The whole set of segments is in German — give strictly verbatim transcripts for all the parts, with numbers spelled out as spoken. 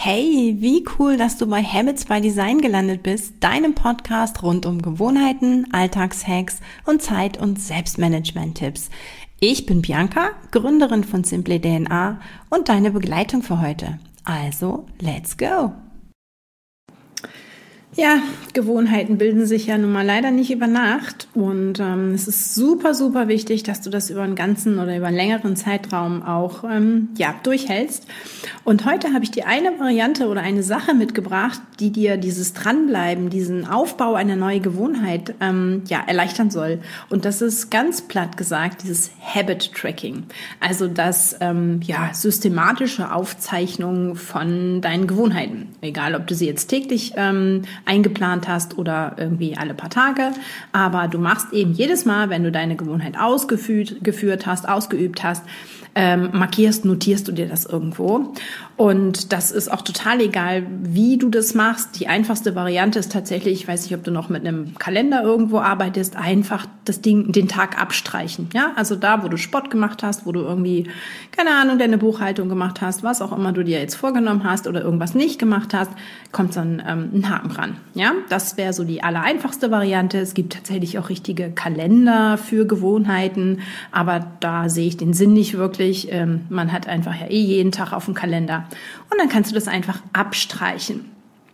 Hey, wie cool, dass du bei Habits by Design gelandet bist, deinem Podcast rund um Gewohnheiten, Alltagshacks und Zeit- und Selbstmanagement-Tipps. Ich bin Bianca, Gründerin von Simply D N A und deine Begleitung für heute. Also, let's go! Ja, Gewohnheiten bilden sich ja nun mal leider nicht über Nacht und ähm, es ist super, super wichtig, dass du das über einen ganzen oder über einen längeren Zeitraum auch ähm, ja durchhältst. Und heute habe ich dir eine Variante oder eine Sache mitgebracht, die dir dieses Dranbleiben, diesen Aufbau einer neuen Gewohnheit ähm, ja erleichtern soll. Und das ist ganz platt gesagt dieses Habit Tracking, also das ähm, ja systematische Aufzeichnung von deinen Gewohnheiten, egal ob du sie jetzt täglich ähm, eingeplant hast oder irgendwie alle paar Tage. Aber du machst eben jedes Mal, wenn du deine Gewohnheit ausgeführt geführt hast, ausgeübt hast, ähm, markierst, notierst du dir das irgendwo. Und das ist auch total egal, wie du das machst. Die einfachste Variante ist tatsächlich, ich weiß nicht, ob du noch mit einem Kalender irgendwo arbeitest, einfach das Ding, den Tag abstreichen. Ja, also da, wo du Sport gemacht hast, wo du irgendwie, keine Ahnung, deine Buchhaltung gemacht hast, was auch immer du dir jetzt vorgenommen hast oder irgendwas nicht gemacht hast, kommt dann ähm, ein Haken dran. Ja, das wäre so die allereinfachste Variante. Es gibt tatsächlich auch richtige Kalender für Gewohnheiten, aber da sehe ich den Sinn nicht wirklich. Ähm, man hat einfach ja eh jeden Tag auf dem Kalender. Und dann kannst du das einfach abstreichen.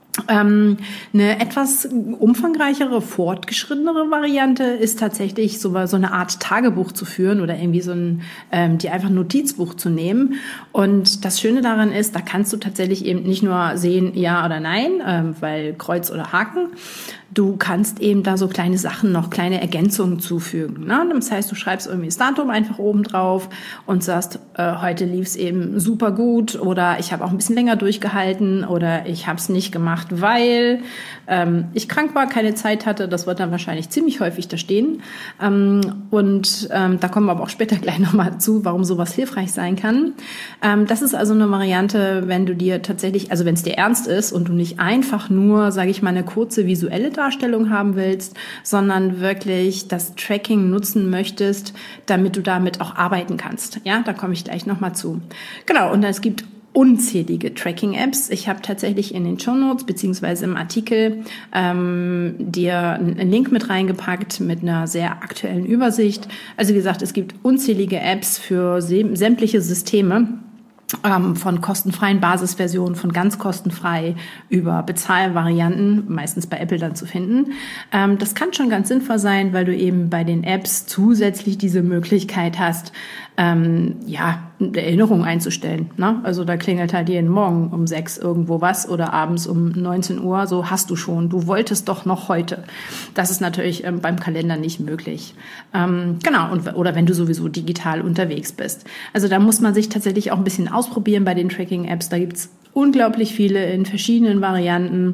Ähm, eine etwas umfangreichere, fortgeschrittenere Variante ist tatsächlich so, so eine Art Tagebuch zu führen oder irgendwie so ein, ähm, die einfach ein Notizbuch zu nehmen. Und das Schöne daran ist, da kannst du tatsächlich eben nicht nur sehen, ja oder nein, ähm, weil Kreuz oder Haken. Du kannst eben da so kleine Sachen noch, kleine Ergänzungen zufügen. Ne? Das heißt, du schreibst irgendwie das Datum einfach oben drauf und sagst, äh, heute lief es eben super gut oder ich habe auch ein bisschen länger durchgehalten oder ich habe es nicht gemacht, weil ähm, ich krank war, keine Zeit hatte. Das wird dann wahrscheinlich ziemlich häufig da stehen. Ähm, und ähm, da kommen wir aber auch später gleich nochmal zu, warum sowas hilfreich sein kann. Ähm, das ist also eine Variante, wenn du dir tatsächlich, also wenn es dir ernst ist und du nicht einfach nur, sage ich mal, eine kurze visuelle Darstellung haben willst, sondern wirklich das Tracking nutzen möchtest, damit du damit auch arbeiten kannst. Ja, da komme ich gleich nochmal zu. Genau, und es gibt unzählige Tracking-Apps. Ich habe tatsächlich in den Shownotes beziehungsweise im Artikel ähm, dir einen Link mit reingepackt mit einer sehr aktuellen Übersicht. Also wie gesagt, es gibt unzählige Apps für sämtliche Systeme. Ähm, von kostenfreien Basisversionen, von ganz kostenfrei über Bezahlvarianten, meistens bei Apple dann zu finden. Ähm, das kann schon ganz sinnvoll sein, weil du eben bei den Apps zusätzlich diese Möglichkeit hast, ähm, ja, eine Erinnerung einzustellen. Ne? Also da klingelt halt jeden Morgen um sechs irgendwo was oder abends um neunzehn Uhr, so hast du schon, du wolltest doch noch heute. Das ist natürlich ähm, beim Kalender nicht möglich. Ähm, genau, und, oder wenn du sowieso digital unterwegs bist. Also da muss man sich tatsächlich auch ein bisschen ausprobieren bei den Tracking-Apps. Da gibt's unglaublich viele in verschiedenen Varianten,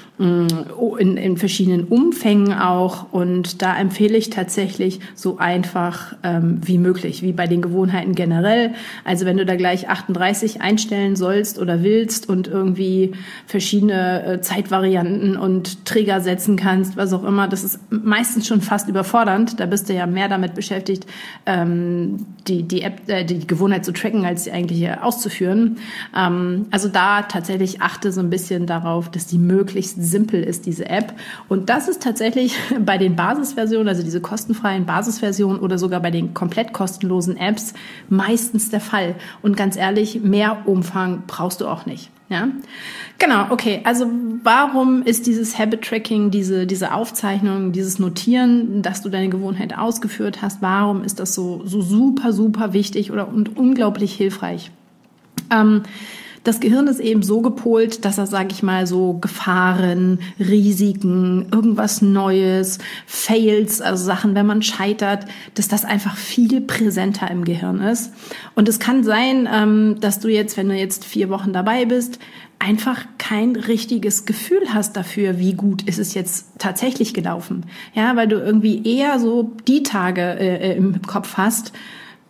in, in verschiedenen Umfängen auch. Und da empfehle ich tatsächlich so einfach ähm, wie möglich, wie bei den Gewohnheiten generell. Also wenn du da gleich achtunddreißig einstellen sollst oder willst und irgendwie verschiedene äh, Zeitvarianten und Trigger setzen kannst, was auch immer, das ist meistens schon fast überfordernd. Da bist du ja mehr damit beschäftigt, ähm, die, die App, äh, die Gewohnheit zu tracken, als sie eigentlich auszuführen. Ähm, also da tatsächlich achte so ein bisschen darauf, dass die möglichst simpel ist, diese App. Und das ist tatsächlich bei den Basisversionen, also diese kostenfreien Basisversionen oder sogar bei den komplett kostenlosen Apps meistens der Fall. Und ganz ehrlich, mehr Umfang brauchst du auch nicht. Ja, genau, okay. Also warum ist dieses Habit-Tracking, diese, diese Aufzeichnung, dieses Notieren, dass du deine Gewohnheit ausgeführt hast, warum ist das so, so super, super wichtig oder und unglaublich hilfreich? Ähm, Das Gehirn ist eben so gepolt, dass er, sage ich mal, so Gefahren, Risiken, irgendwas Neues, Fails, also Sachen, wenn man scheitert, dass das einfach viel präsenter im Gehirn ist. Und es kann sein, dass du jetzt, wenn du jetzt vier Wochen dabei bist, einfach kein richtiges Gefühl hast dafür, wie gut ist es jetzt tatsächlich gelaufen. Ja, weil du irgendwie eher so die Tage äh, im Kopf hast,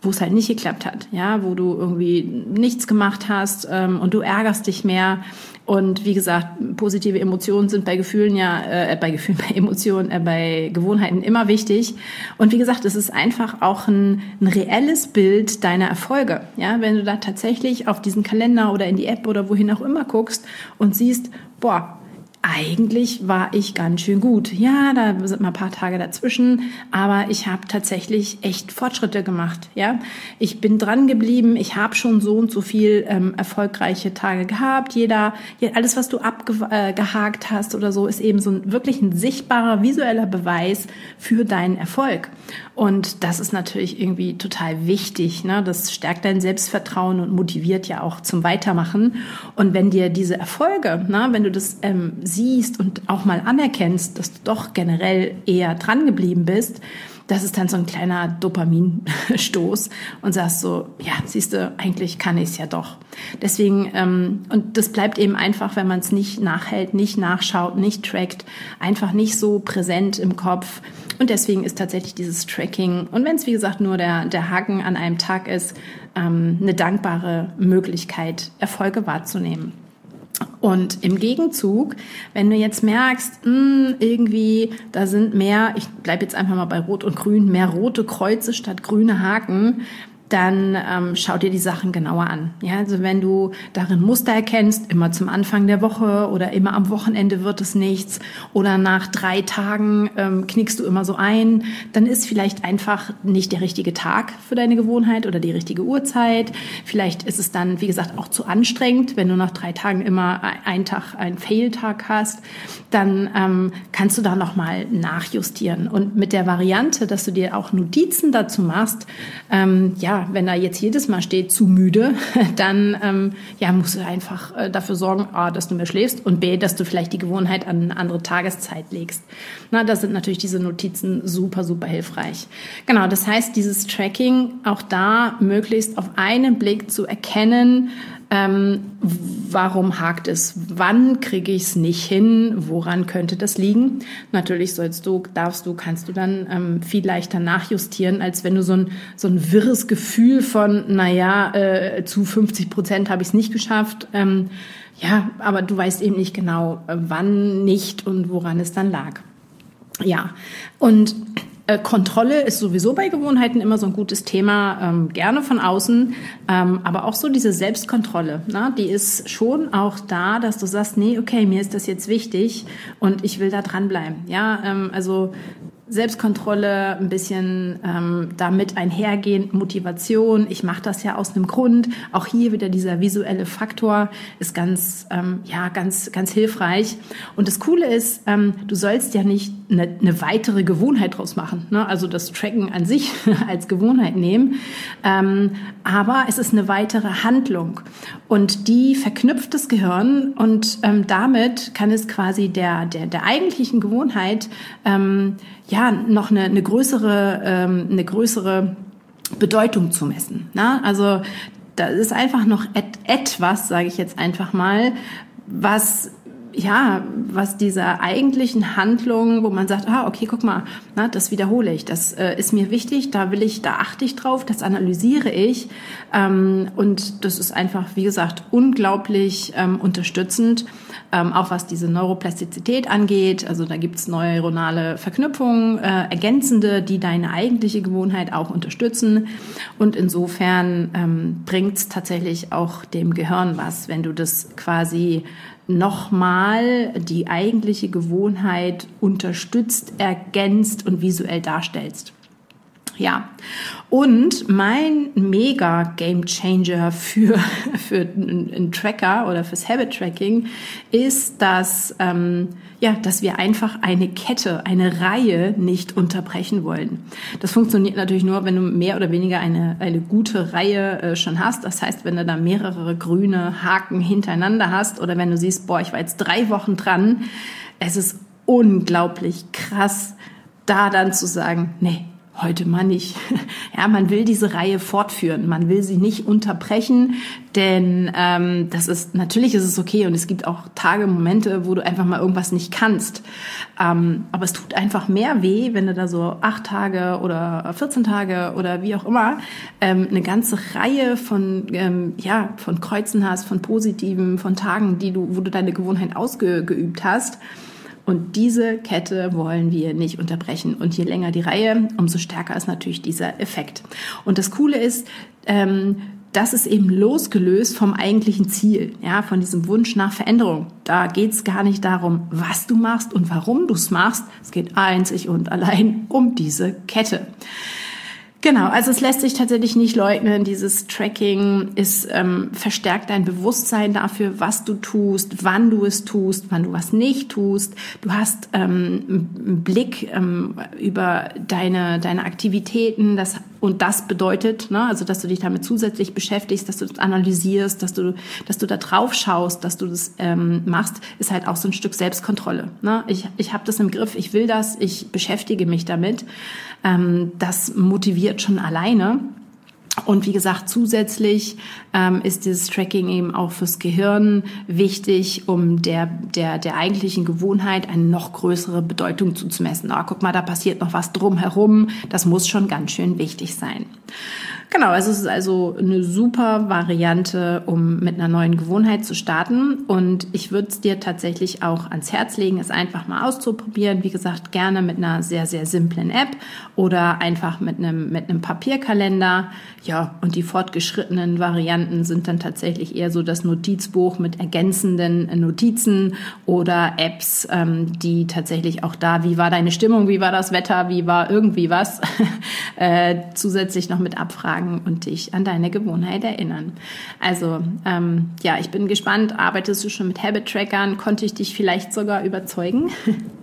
wo es halt nicht geklappt hat, ja, wo du irgendwie nichts gemacht hast ähm, und du ärgerst dich mehr. Und wie gesagt, positive Emotionen sind bei Gefühlen ja, äh, bei Gefühlen, bei Emotionen, äh, bei Gewohnheiten immer wichtig. Und wie gesagt, es ist einfach auch ein, ein reelles Bild deiner Erfolge. Ja, wenn du da tatsächlich auf diesen Kalender oder in die App oder wohin auch immer guckst und siehst, boah, eigentlich war ich ganz schön gut. Ja, da sind mal ein paar Tage dazwischen, aber ich habe tatsächlich echt Fortschritte gemacht. Ja, ich bin dran geblieben. Ich habe schon so und so viel ähm, erfolgreiche Tage gehabt. Jeder, alles, was du abgehakt hast oder so, ist eben so ein, wirklich ein sichtbarer visueller Beweis für deinen Erfolg. Und das ist natürlich irgendwie total wichtig, ne? Das stärkt dein Selbstvertrauen und motiviert ja auch zum Weitermachen. Und wenn dir diese Erfolge, ne, wenn du das ähm, siehst und auch mal anerkennst, dass du doch generell eher dran geblieben bist, das ist dann so ein kleiner Dopaminstoß und sagst so, ja, siehst du, eigentlich kann ich es ja doch. Deswegen, ähm, und das bleibt eben einfach, wenn man es nicht nachhält, nicht nachschaut, nicht trackt, einfach nicht so präsent im Kopf. Und deswegen ist tatsächlich dieses Tracking, und wenn es wie gesagt nur der, der Haken an einem Tag ist, ähm, eine dankbare Möglichkeit, Erfolge wahrzunehmen. Und im Gegenzug, wenn du jetzt merkst, mh, irgendwie, da sind mehr, ich bleibe jetzt einfach mal bei Rot und Grün, mehr rote Kreuze statt grüne Haken, dann ähm, schau dir die Sachen genauer an. Ja, also wenn du darin Muster erkennst, immer zum Anfang der Woche oder immer am Wochenende wird es nichts oder nach drei Tagen ähm, knickst du immer so ein, dann ist vielleicht einfach nicht der richtige Tag für deine Gewohnheit oder die richtige Uhrzeit. Vielleicht ist es dann, wie gesagt, auch zu anstrengend, wenn du nach drei Tagen immer einen Tag, einen Fail-Tag hast, dann ähm, kannst du da nochmal nachjustieren. Und mit der Variante, dass du dir auch Notizen dazu machst, ähm, ja, wenn da jetzt jedes Mal steht, zu müde, dann ähm, ja, musst du einfach äh, dafür sorgen, A, dass du mehr schläfst und B, dass du vielleicht die Gewohnheit an eine andere Tageszeit legst. Na, da sind natürlich diese Notizen super, super hilfreich. Genau, das heißt, dieses Tracking, auch da möglichst auf einen Blick zu erkennen, ähm, warum hakt es, wann kriege ich es nicht hin, woran könnte das liegen? Natürlich sollst du, darfst du, kannst du dann ähm, viel leichter nachjustieren, als wenn du so ein so ein wirres Gefühl von, naja, äh, zu fünfzig Prozent habe ich es nicht geschafft, ähm, ja, aber du weißt eben nicht genau, äh, wann nicht und woran es dann lag. Ja, und Äh, Kontrolle ist sowieso bei Gewohnheiten immer so ein gutes Thema, ähm, gerne von außen, ähm, aber auch so diese Selbstkontrolle, ne? Die ist schon auch da, dass du sagst, nee, okay, mir ist das jetzt wichtig und ich will da dranbleiben. Ja, ähm, also Selbstkontrolle, ein bisschen ähm, damit einhergehend Motivation. Ich mache das ja aus einem Grund. Auch hier wieder dieser visuelle Faktor ist ganz, ähm, ja, ganz, ganz hilfreich. Und das Coole ist, ähm, du sollst ja nicht eine, eine weitere Gewohnheit draus machen, ne? Also das Tracken an sich als Gewohnheit nehmen. Ähm, aber es ist eine weitere Handlung und die verknüpft das Gehirn und ähm, damit kann es quasi der, der, der eigentlichen Gewohnheit ähm, ja, noch eine, eine größere, ähm, eine größere Bedeutung zu messen. Ne? Also da ist einfach noch et, etwas, sage ich jetzt einfach mal, was ja, was dieser eigentlichen Handlung, wo man sagt, ah, okay, guck mal, na, das wiederhole ich, das äh, ist mir wichtig, da will ich, da achte ich drauf, das analysiere ich, ähm, und das ist einfach, wie gesagt, unglaublich ähm, unterstützend, ähm, auch was diese Neuroplastizität angeht. Also da gibt's neuronale Verknüpfungen, äh, ergänzende, die deine eigentliche Gewohnheit auch unterstützen. Und insofern ähm, bringt's tatsächlich auch dem Gehirn was, wenn du das quasi nochmal die eigentliche Gewohnheit unterstützt, ergänzt und visuell darstellst. Ja, und mein mega Game Changer für für einen Tracker oder fürs Habit Tracking ist, dass ähm, ja, dass wir einfach eine Kette, eine Reihe nicht unterbrechen wollen. Das funktioniert natürlich nur, wenn du mehr oder weniger eine eine gute Reihe äh, schon hast. Das heißt, wenn du da mehrere grüne Haken hintereinander hast oder wenn du siehst, boah, ich war jetzt drei Wochen dran, es ist unglaublich krass, da dann zu sagen, nee, heute mal nicht. Ja, man will diese Reihe fortführen, man will sie nicht unterbrechen, denn ähm, das ist natürlich ist es okay und es gibt auch Tage, Momente, wo du einfach mal irgendwas nicht kannst. Ähm, aber es tut einfach mehr weh, wenn du da so acht Tage oder vierzehn Tage oder wie auch immer ähm, eine ganze Reihe von ähm, ja von Kreuzen hast, von positiven, von Tagen, die du, wo du deine Gewohnheit ausgeübt hast. Und diese Kette wollen wir nicht unterbrechen. Und je länger die Reihe, umso stärker ist natürlich dieser Effekt. Und das Coole ist, ähm, das ist eben losgelöst vom eigentlichen Ziel, ja, von diesem Wunsch nach Veränderung. Da geht's gar nicht darum, was du machst und warum du es machst. Es geht einzig und allein um diese Kette. Genau, also es lässt sich tatsächlich nicht leugnen, dieses Tracking ist ähm, verstärkt dein Bewusstsein dafür, was du tust, wann du es tust, wann du was nicht tust. Du hast ähm, einen Blick ähm, über deine deine Aktivitäten, das und das bedeutet, ne, also dass du dich damit zusätzlich beschäftigst, dass du das analysierst, dass du dass du da drauf schaust, dass du das ähm, machst, ist halt auch so ein Stück Selbstkontrolle. Ne? Ich ich habe das im Griff, ich will das, ich beschäftige mich damit. Ähm, das motiviert schon alleine. Und wie gesagt, zusätzlich ähm, ist dieses Tracking eben auch fürs Gehirn wichtig, um der der der eigentlichen Gewohnheit eine noch größere Bedeutung zuzumessen. Ah, guck mal, da passiert noch was drumherum. Das muss schon ganz schön wichtig sein. Genau, also es ist also eine super Variante, um mit einer neuen Gewohnheit zu starten. Und ich würde es dir tatsächlich auch ans Herz legen, es einfach mal auszuprobieren. Wie gesagt, gerne mit einer sehr, sehr simplen App oder einfach mit einem, mit einem Papierkalender. Ja, und die fortgeschrittenen Varianten sind dann tatsächlich eher so das Notizbuch mit ergänzenden Notizen oder Apps, ähm, die tatsächlich auch da, wie war deine Stimmung, wie war das Wetter, wie war irgendwie was, äh, zusätzlich noch mit abfragen und dich an deine Gewohnheit erinnern. Also ähm, ja, ich bin gespannt, arbeitest du schon mit Habit-Trackern? Konnte ich dich vielleicht sogar überzeugen?